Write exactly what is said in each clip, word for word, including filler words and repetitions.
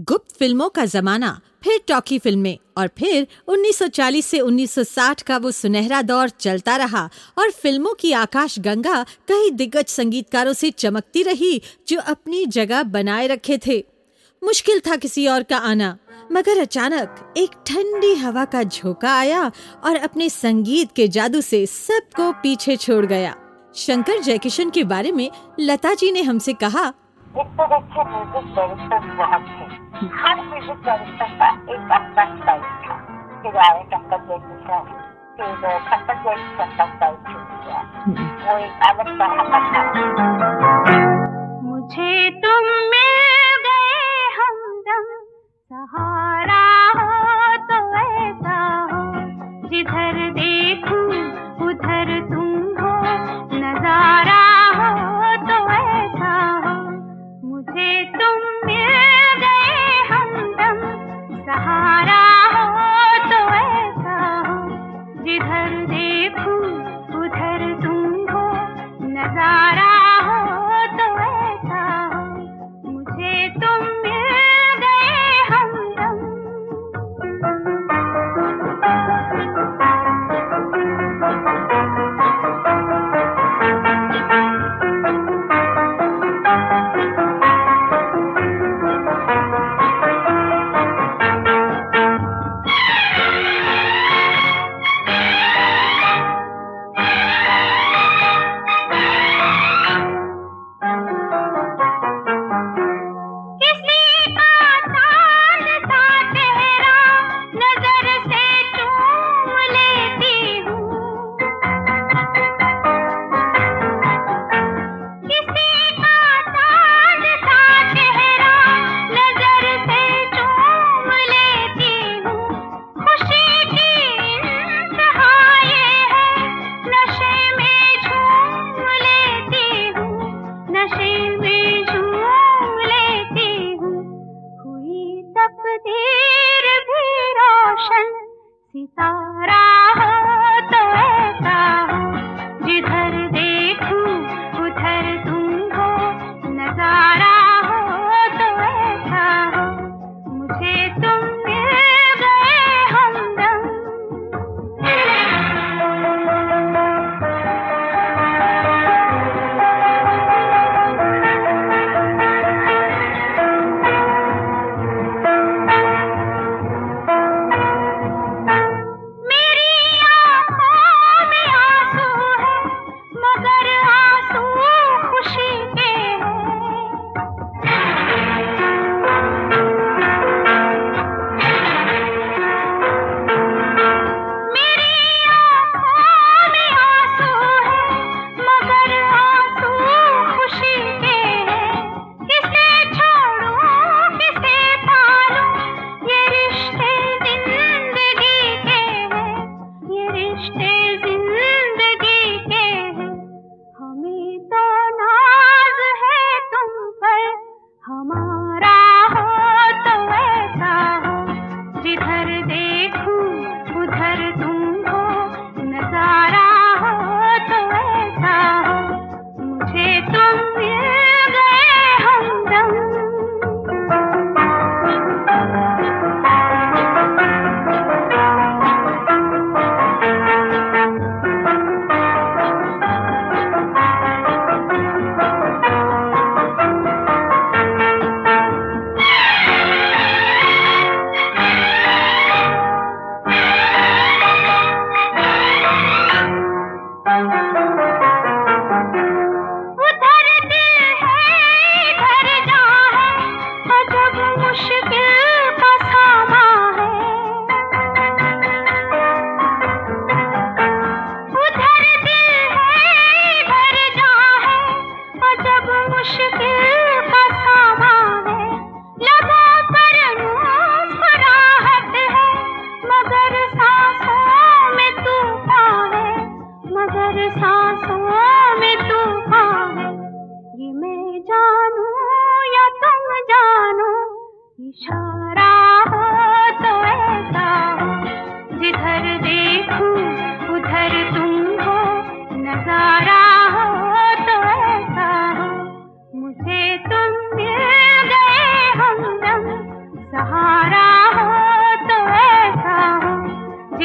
गुप्त फिल्मों का जमाना, फिर टॉकी फिल्में और फिर उन्नीस सौ चालीस से उन्नीस सौ साठ का वो सुनहरा दौर चलता रहा और फिल्मों की आकाश गंगा कई दिग्गज संगीतकारों से चमकती रही जो अपनी जगह बनाए रखे थे। मुश्किल था किसी और का आना, मगर अचानक एक ठंडी हवा का झोंका आया और अपने संगीत के जादू से सबको पीछे छोड़ गया। शंकर जयकिशन के बारे में लता जी ने हमसे कहा, एक तो देखिए म्यूजिक डायरेक्टर बहुत थे, हर म्यूजिक डायरेक्टर का एक अपना स्टाइल था। फिर आए शंकर जयकिशन, फिर शंकर जयकिशन का स्टाइल छूट गया, वो एक अलग तरह का था। मुझे तुम मिल गए हमदम, सहारा हो तो ऐसा हो, जिधर देखूं उधर तुम हो, नजारा हो तो ऐसा हो। मुझे तुम मिल गए हमदम, सहारा हो तो ऐसा हो, जिधर देखूं उधर तुम हो, नजारा हो तो ऐसा हो। मुझे तुम मिल गए हमदम।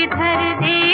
जिधर देखूं